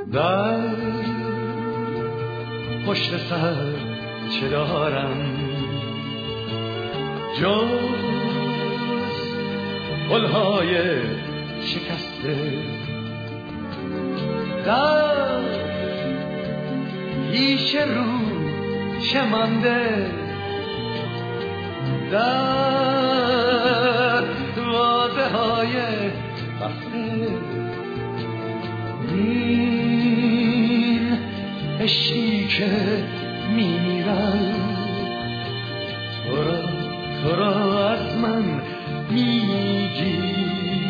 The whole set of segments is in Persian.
در پشت سر چه دارم جز گلهای شکسته، در پیش رو چه مانده، در وعده های بسته، این عشقی که میمیرم تو را از من میگیرم.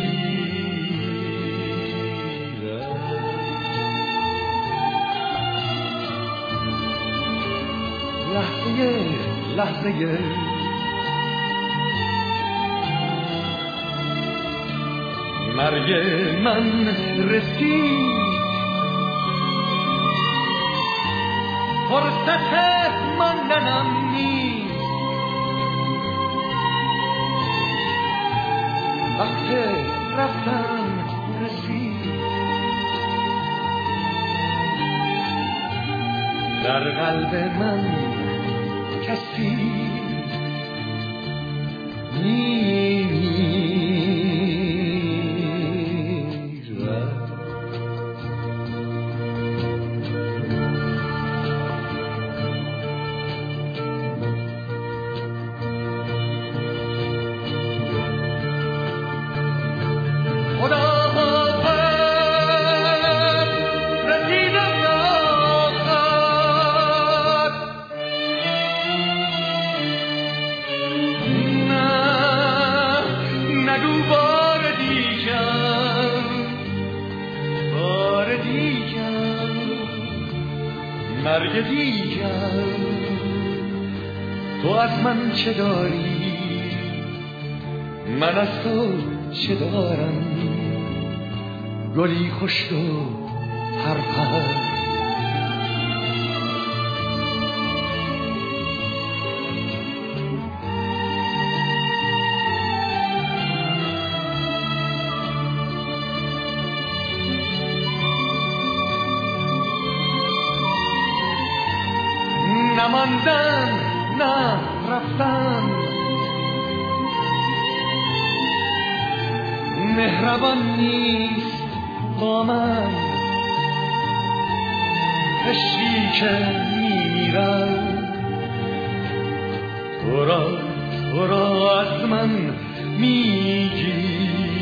لحظه مرگ من رسید، فرصت ماندنم نیست، وقت رفتن رسید، در قلب من کسی مرگ دیگر. تو از من چه داری، من از تو چه دارم، گلی خشک و پرپر. نماندن نه رفتن، مهربان نیست با من، عشقی که میمیرم تو را از من میگیرم.